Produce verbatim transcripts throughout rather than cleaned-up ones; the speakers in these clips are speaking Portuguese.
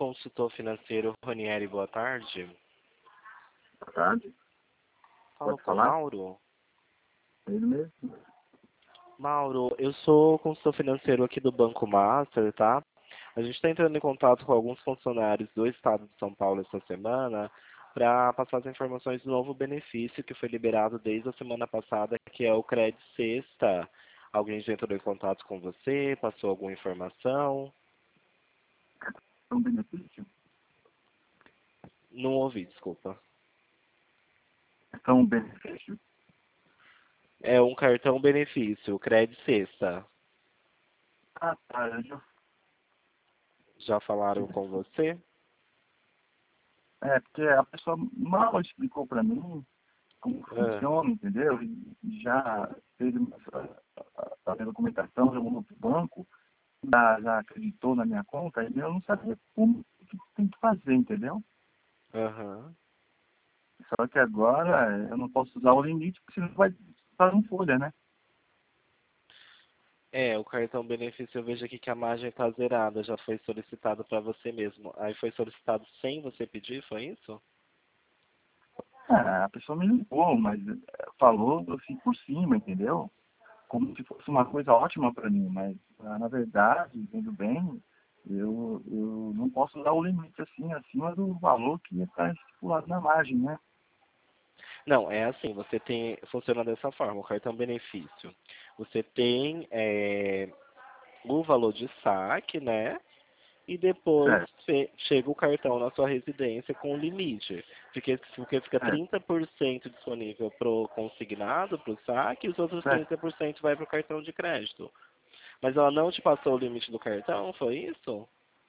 consultor financeiro Ranieri, boa tarde. Boa tarde. Falo Pode com o falar? Mauro. Ele mesmo. Mauro, eu sou consultor financeiro aqui do Banco Master, tá? A gente está entrando em contato com alguns funcionários do estado de São Paulo essa semana para passar as informações do novo benefício que foi liberado desde a semana passada, que é o Crédito Sexta. Alguém já entrou em contato com você, passou alguma informação? É um benefício? Não ouvi, desculpa. É um benefício? É um cartão benefício, o Crédito Sexta. Ah, tá. Eu já... Já falaram com você? É, porque a pessoa mal explicou para mim como Ah, funciona, entendeu? E já fez a, a documentação, já mandou para o banco, já, já acreditou na minha conta, e eu não sabia como que tem que fazer, entendeu? aham. Só que agora eu não posso usar o limite, porque senão vai estar em folha, né? É, o cartão benefício eu vejo aqui que a margem está zerada, já foi solicitado para você mesmo. Aí foi solicitado sem você pedir, foi isso? Ah, a pessoa me ligou, mas eh, falou assim por cima, entendeu? Como se fosse uma coisa ótima para mim, mas ah, na verdade, vendo bem, eu, eu não posso dar o limite assim acima do valor que está estipulado na margem, né? Não, é assim, você tem, funciona dessa forma, o cartão benefício. Você tem é, o valor de saque, né? E depois Certo, fe- chega o cartão na sua residência com o limite. Porque, porque fica certo, trinta por cento disponível para o consignado, para o saque, e os outros certo. trinta por cento vai para o cartão de crédito. Mas ela não te passou o limite do cartão, foi isso?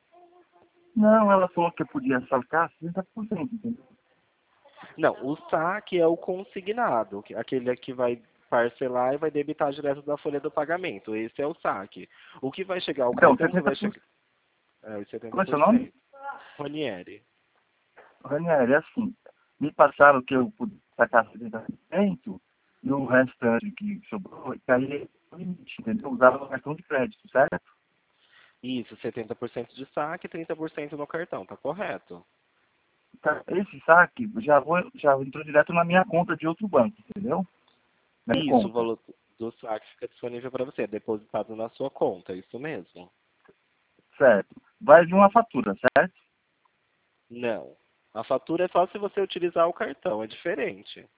Não, ela falou que eu podia sacar trinta por cento, entendeu? Não, o saque é o consignado, que- aquele que vai parcelar e vai debitar direto da folha do pagamento. Esse é o saque. O que vai chegar ao Então, cartão, que setenta vai por chegar... cento. É, os Qual é o seu nome? setenta por cento. Ranieri. Ranieri, é assim, me passaram que eu podia sacar setenta por cento e o restante que sobrou, caía no limite, entendeu? Usava o cartão de crédito, certo? Isso, setenta por cento de saque e trinta por cento no cartão, tá correto? Tá, esse saque já, vou, já entrou direto na minha conta de outro banco, entendeu? Minha Isso, o conta. valor do saque fica disponível para você, é depositado na sua conta, isso mesmo? Certo. Vai de uma fatura, certo? Não. A fatura é só se você utilizar o cartão, é diferente.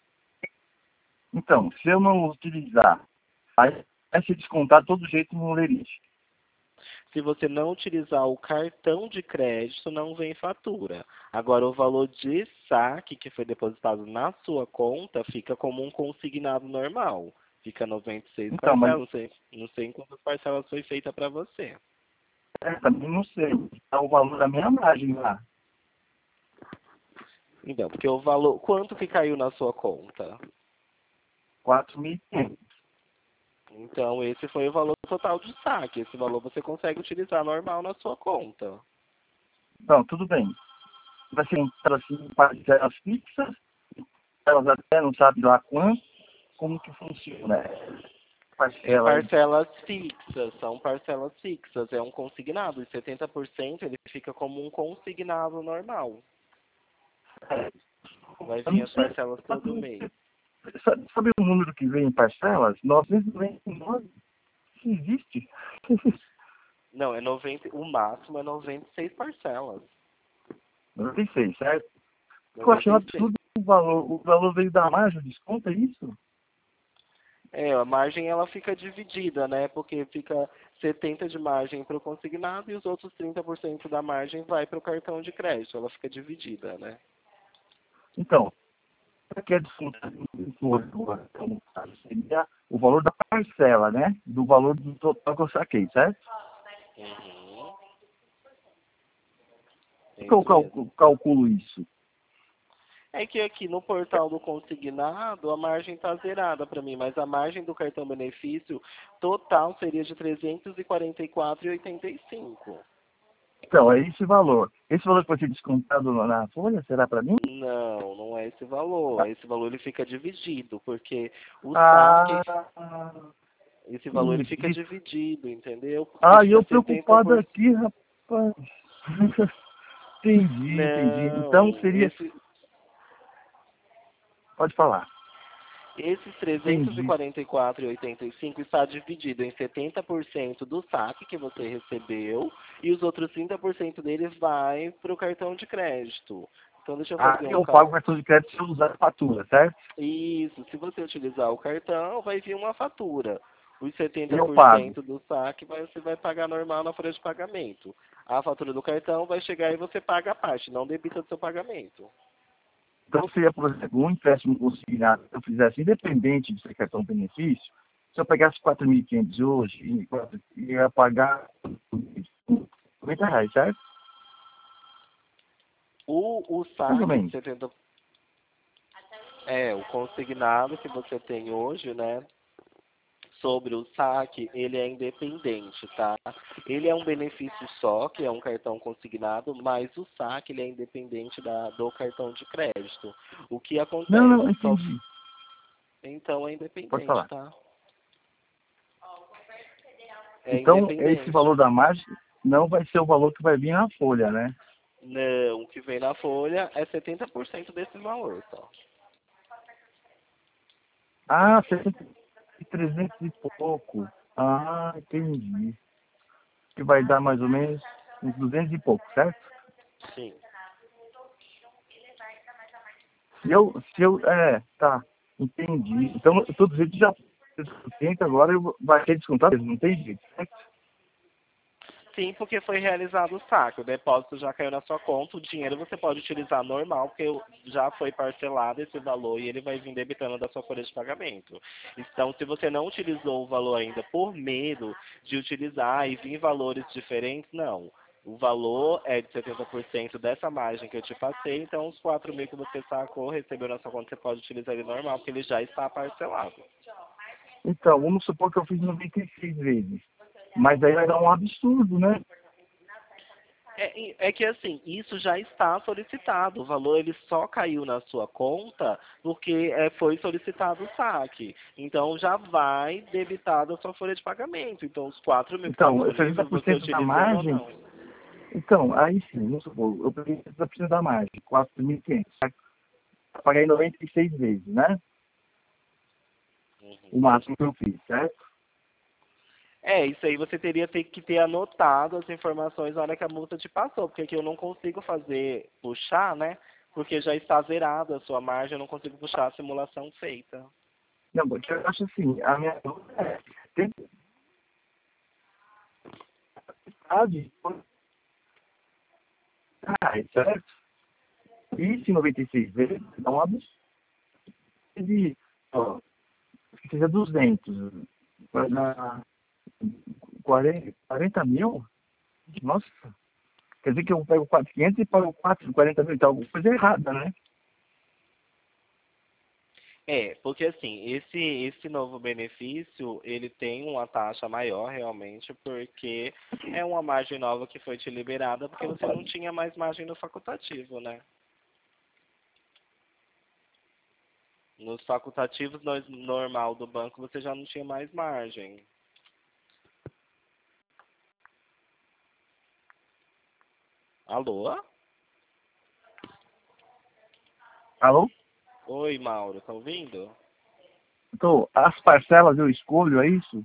Então, se eu não utilizar, aí vai se descontar todo jeito no lerite. Se você não utilizar o cartão de crédito, não vem fatura. Agora, o valor de saque que foi depositado na sua conta fica como um consignado normal. Fica noventa e seis Então, mas parcelas. Não sei, não sei em quantas parcelas foi feita para você. é, também não sei. Está o valor da minha margem lá. Então, porque o valor... Quanto que caiu na sua conta? quatro mil e quinhentos. Então, esse foi o valor total de saque. Esse valor você consegue utilizar normal na sua conta. Então, tudo bem. Vai ser entrado assim em parcelas fixas, elas até não sabem lá quanto, como que funciona. É Parcela aí. parcelas fixas, são parcelas fixas, é um consignado, e setenta por cento ele fica como um consignado normal. Vai Eu vir não as sei. parcelas todo mês. Sabe, sabe o número que vem em parcelas? novecentos e noventa e nove. Que existe? Não, é noventa, o máximo é noventa e seis parcelas. noventa e seis, certo? Eu achei um noventa e seis. absurdo o valor. O valor veio da margem, o desconto, é isso? É, a margem ela fica dividida, né? Porque fica setenta de margem para o consignado e os outros trinta por cento da margem vai para o cartão de crédito. Ela fica dividida, né? Então, aqui é desconto no caso, seria o valor da parcela, né? Do valor do total que eu saquei, certo? Uhum. É Como que eu isso mesmo. calculo, calculo isso? É que aqui no portal do consignado a margem está zerada para mim, mas a margem do cartão benefício total seria de trezentos e quarenta e quatro reais e oitenta e cinco centavos. Então, é esse valor. Esse valor que vai ser descontado na folha, será para mim? Não, não é esse valor. Esse valor ele fica dividido, porque o saque, Ah, esse valor ele fica entendi. dividido, entendeu? Porque Ah, e fica eu setenta preocupado por cento. aqui, rapaz. Entendi, entendi. Então Não, seria... esse, Pode falar. esses trezentos e Entendi. quarenta e quatro vírgula oitenta e cinco está dividido em setenta por cento do saque que você recebeu e os outros trinta por cento deles vai para o cartão de crédito. Então deixa eu fazer Aí um eu pago o cálculo. cartão de crédito se eu usar a fatura, certo? Isso, se você utilizar o cartão, vai vir uma fatura. Os setenta Eu por pago. cento do saque vai- você vai pagar normal na folha de pagamento. A fatura do cartão vai chegar e você paga a parte, não debita do seu pagamento. Então seria, por exemplo, um empréstimo consignado que eu fizesse independente de ser cartão benefício, se eu pegasse quatro mil e quinhentos hoje, e quatro- ia pagar noventa reais, certo? O, o Mais ou saque de menos. setenta é o consignado que você tem hoje, né? Sobre o saque, ele é independente, tá? Ele é um benefício só, que é um cartão consignado, mas o saque ele é independente da, do cartão de crédito. O que Não, não, acontece? Só, entendi. então é Pode independente, falar. tá? É Então, esse independente. valor da margem não vai ser o valor que vai vir na folha, né? Não, o que vem na folha é setenta por cento desse valor, só. Ah, trezentos e pouco. Ah, entendi. Que vai dar mais ou menos uns duzentos e pouco, certo? Sim. Se eu, se eu, é, tá, entendi. Então, todo jeito já, setenta agora eu- vai ser descontado, não tem jeito, certo? Sim, porque foi realizado o saque. O depósito já caiu na sua conta. O dinheiro você pode utilizar normal, porque já foi parcelado esse valor e ele vai vir debitando da sua folha de pagamento. Então, se você não utilizou o valor ainda por medo de utilizar e vir valores diferentes, não. O valor é de setenta por cento dessa margem que eu te passei, então os quatro mil que você sacou, recebeu na sua conta, você pode utilizar ele normal, porque ele já está parcelado. Então, vamos supor que eu fiz noventa e seis vezes. Mas aí vai dar um absurdo, né? É, é que assim, isso já está solicitado. O valor ele só caiu na sua conta porque é, foi solicitado o saque. Então já vai debitar da sua folha de pagamento. Então os quatro mil que Então, estavam sessenta livres, por você cento da utilizando ou margem, não. então, aí sim, vamos supor, eu peguei sessenta por cento da margem, quatro mil e quinhentos, certo? Paguei noventa e seis vezes, né? O Uhum. máximo que eu fiz, certo? É, isso aí você teria ter- que ter anotado as informações na hora que a multa te passou, porque aqui eu não consigo fazer, puxar, né? Porque já está zerada a sua margem, eu não consigo puxar a simulação feita. Não, porque eu acho assim, a minha dúvida é, tem metade, ah, certo? E se noventa e seis vezes, dá um absurdo de, ó, que seja duzentos, vai dar quarenta, quarenta mil? Nossa, quer dizer que eu pego quatrocentos e pago quatro, quarenta mil, então alguma coisa errada, né? É, porque assim, esse, esse novo benefício, ele tem uma taxa maior realmente, porque é uma margem nova que foi te liberada, porque você não tinha mais margem no facultativo, né? Nos facultativos nós- normal do banco você já não tinha mais margem. Alô? Alô? Oi, Mauro, tá ouvindo? Então, as parcelas eu escolho, é isso?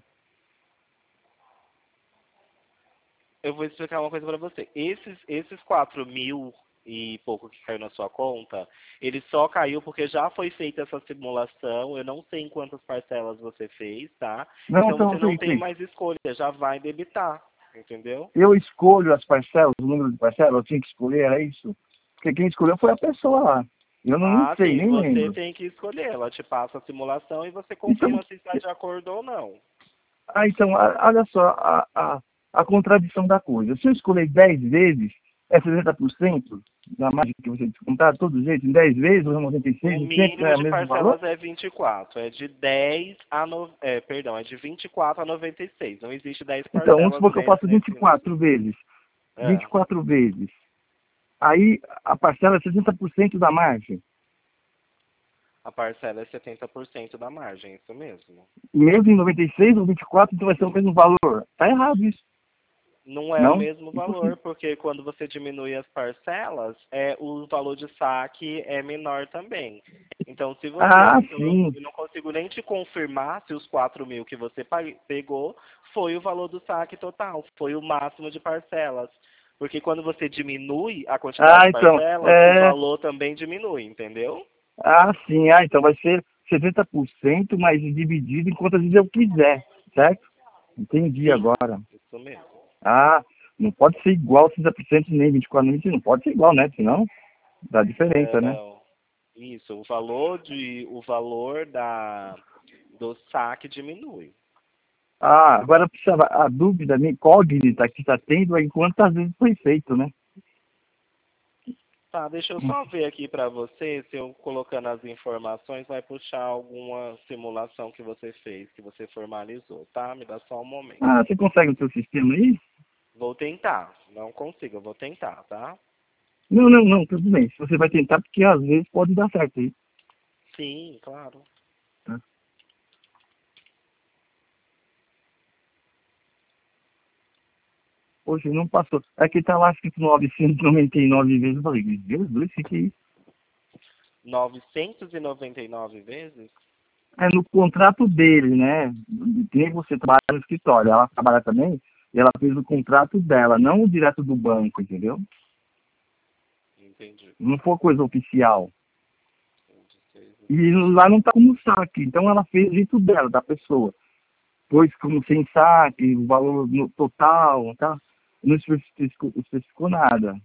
Eu vou explicar uma coisa para você. Esses, esses quatro mil e pouco que caiu na sua conta, ele só caiu porque já foi feita essa simulação. Eu não sei em quantas parcelas você fez, tá? Não, Então então, você não sei, tem sei. mais escolha, já vai debitar, entendeu? Eu escolho as parcelas, o número de parcelas, eu tinha que escolher, era isso? Porque quem escolheu foi a pessoa lá. Eu não nem Ah, sei, sim, nem você lembro. tem que escolher. Ela te passa a simulação e você Então, confirma se está de acordo ou não. ah, então a- olha só a, a, a contradição da coisa. Se eu escolher dez vezes, é sessenta por cento da margem que você descontar, todo jeito, em dez vezes, ou noventa e seis, O e sempre mínimo é o de mesmo valor? parcelas é vinte e quatro. É de dez a no... é, perdão, é de vinte e quatro a noventa e seis. Não existe dez Então, vamos parcelas supor que eu nesse, faço vinte e nesse... quatro vezes. vinte É, e quatro vezes. Aí a parcela é sessenta por cento da margem. a parcela é setenta por cento da margem, isso mesmo. E mesmo em noventa e seis ou vinte e quatro, então vai ser o mesmo valor. Tá errado isso. Não é o Não? mesmo valor, porque quando você diminui as parcelas, é, o valor de saque é menor também. Então, se você, Ah, eu não, sim. eu não consigo nem te confirmar se os quatro mil que você pa- pegou foi o valor do saque total, foi o máximo de parcelas. Porque quando você diminui a quantidade Ah, de então, parcelas, o é... valor também diminui, entendeu? Ah, sim. Ah, então vai ser setenta por cento, mas dividido em quantas vezes eu quiser, certo? Entendi Sim, agora. isso mesmo. Ah, não pode ser igual trinta por cento nem vinte e quatro por cento, não pode ser igual, né? Senão dá diferença, né? Não, isso, o valor de, o valor da, do saque diminui. Ah, agora precisava, a dúvida, a incógnita que está tendo é em quantas vezes foi feito, né? Tá, deixa eu só ver aqui para você, se eu colocando as informações vai puxar alguma simulação que você fez, que você formalizou, tá? Me dá só um momento. Ah, você consegue no seu sistema aí? Vou tentar, não consigo, eu vou tentar, tá? Não, não, não, tudo bem. Se você vai tentar, porque às vezes pode dar certo aí. Sim, claro. Tá? Poxa, não passou. Aqui tá lá escrito novecentos e noventa e nove vezes. Eu falei, meu Deus, do céu, o que é isso? novecentos e noventa e nove vezes? É no contrato dele, né? Tem você trabalha no escritório, ela trabalha também, e ela fez o contrato dela, não o direto do banco, entendeu? Entendi. Não foi coisa oficial. vinte e seis e E vinte. lá não tá como saque, então ela fez o jeito dela, da pessoa. Pois como sem saque, o valor no total, tá? Não especificou, especificou nada.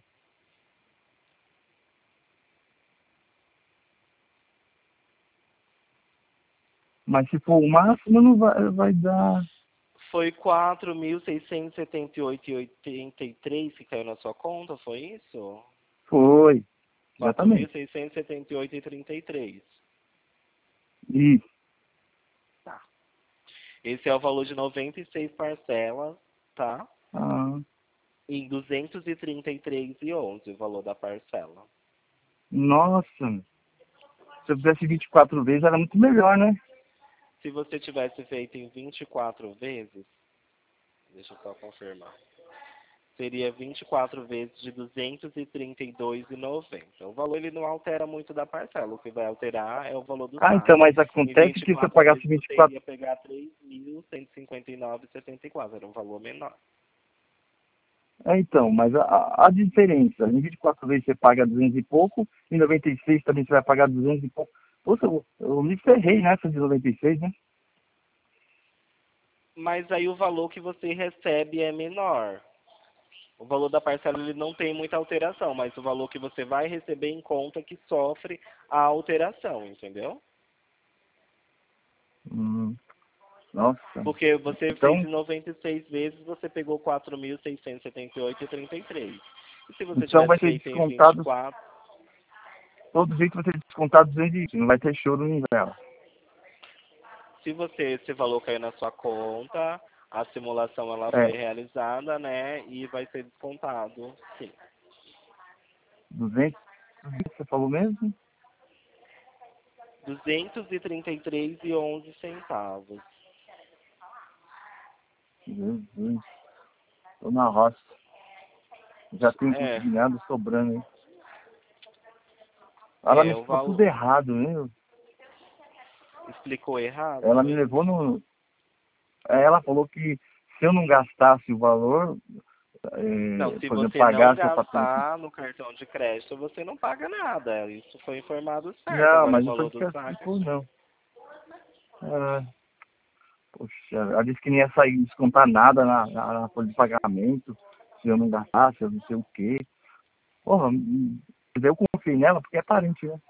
Mas se for o máximo, não vai, vai dar. Foi quatro mil seiscentos e setenta e oito e oitenta e três que caiu na sua conta, foi isso? Foi, quatro mil exatamente. seiscentos e setenta e oito e trinta e três. Isso. Tá. Esse é o valor de noventa e seis parcelas, tá? Ah, Em duzentos e trinta e três e onze o valor da parcela. nossa, se eu fizesse vinte e quatro vezes era muito melhor, né? Se você tivesse feito em vinte e quatro vezes, deixa eu só confirmar. Seria vinte e quatro vezes de duzentos e trinta e dois e noventa. O valor ele não altera muito da parcela, o que vai alterar é o valor do Ah, então, saque. mas Em acontece vinte e que se eu quatro pagasse vezes vinte e você quatro iria pegar três mil cento e cinquenta e nove e setenta e quatro, era um valor menor. É, então, mas a, a diferença, em vinte e quatro vezes você paga duzentos e pouco, em noventa e seis também você vai pagar duzentos e pouco. Poxa, eu, eu me ferrei nessa de noventa e seis, né? Mas aí o valor que você recebe é menor. O valor da parcela ele não tem muita alteração, mas o valor que você vai receber em conta que sofre a alteração, entendeu? Hum, nossa. Porque você fez Então, em noventa e seis vezes, você pegou quatro mil seiscentos e setenta e oito e trinta e três. E se você então tivesse vai ser feito em vinte e descontado, quatro, todo jeito vai ser descontado duzentos e vinte, não vai ter choro nem vela. se você esse valor caiu na sua conta, a simulação ela foi É, realizada, né, e vai ser descontado, sim. duzentos, você falou mesmo? duzentos e trinta e três e onze centavos. Jesus, tô na roça. Já tem um É, pouco de nada sobrando aí. Ela me é o explicou tudo valor. errado, né? Explicou errado, Ela me foi? levou no. Ela falou que se eu não gastasse o valor, Não, é, se por exemplo, você não pagasse a fatura. gastar no cartão de crédito, você não paga nada. Isso foi informado certo. Não, Agora o mas não foi valor isso do que ela saque. explicou, não. Ah, poxa, ela disse que não ia sair descontar nada na, na, na folha de pagamento, se eu não gastasse, eu não sei o quê. Porra, hum, mas eu confiei nela porque é parente, né?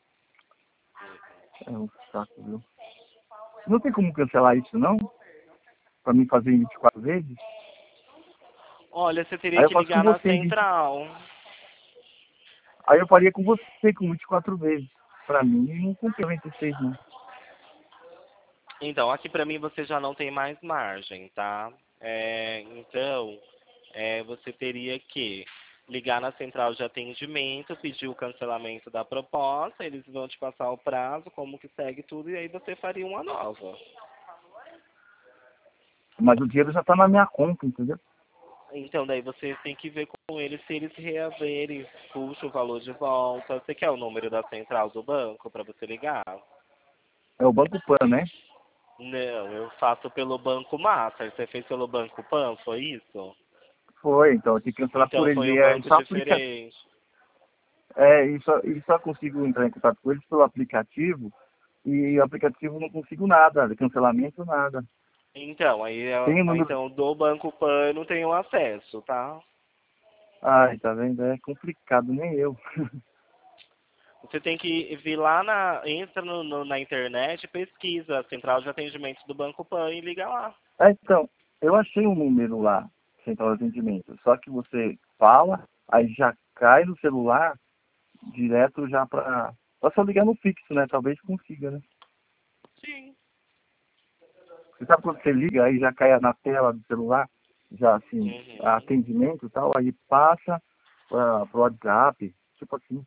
É um saco, viu? Não tem como cancelar isso, não? Pra mim fazer em vinte e quatro vezes? Olha, você teria Aí eu que faço com ligar na você em vinte. central. Aí eu faria com você com vinte e quatro vezes. Pra mim, não cumpre noventa e seis, não. Então, aqui pra mim você já não tem mais margem, tá? É, então, é, você teria que ligar na central de atendimento, pedir o cancelamento da proposta, eles vão te passar o prazo, como que segue tudo, e aí você faria uma nova. Mas o dinheiro já tá na minha conta, entendeu? Então daí você tem que ver com eles se eles reaverem, puxa o valor de volta. Você quer o número da central do banco para você ligar? É o Banco Pan, né? Não, eu faço pelo Banco Master. Você fez pelo Banco Pan, foi isso? Foi, então eu tenho que cancelar por Então eles. foi um E é banco só aplica... diferente. é, e só, e só consigo entrar em contato com eles pelo aplicativo. E o aplicativo não consigo nada, de cancelamento, nada. Então, aí, Tem o eu- número. então do Banco Pan eu não tenho acesso, tá? Ai, tá vendo? É complicado, nem eu. Você tem que vir lá na. Entra no, no- na internet, pesquisa a central de atendimento do Banco Pan e liga lá. É, então, eu achei um número lá, central de atendimento. Só que você fala, aí já cai no celular, direto já pra. Só se eu ligar no fixo, né? Talvez consiga, né? Sim. Você sabe quando você liga, aí já cai na tela do celular, já assim, Uhum. atendimento e tal, aí passa para pro WhatsApp, tipo assim.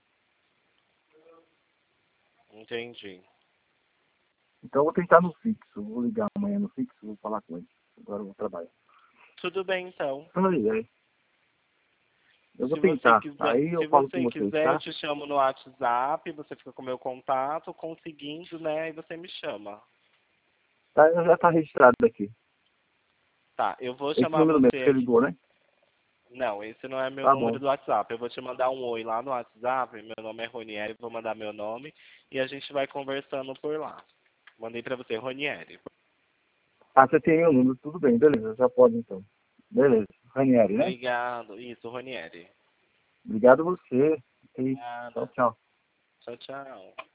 Entendi. Então eu vou tentar no fixo, vou ligar amanhã no fixo, vou falar com ele. Agora eu vou trabalhar. Tudo bem, então. Aí, aí. Eu vou Se você tentar. quiser, Aí eu se falo com você vocês, quiser, eu tá? te chamo no WhatsApp, você fica com o meu contato, conseguindo, né? E você me chama. Tá, já tá registrado aqui. Tá, eu vou Esse chamar número mesmo que você você aqui. ligou, né? Não, esse não é meu Tá número bom. do WhatsApp. Eu vou te mandar um oi lá no WhatsApp. Meu nome é Ronieri, vou mandar meu nome e a gente vai conversando por lá. Mandei pra você, Ronieri. Ah, você tem meu número, tudo bem, beleza, já pode então. Beleza. Ranieri, né? Obrigado. Isso, Ronieri. Obrigado a você. E tchau, Nada. tchau. Tchau, tchau.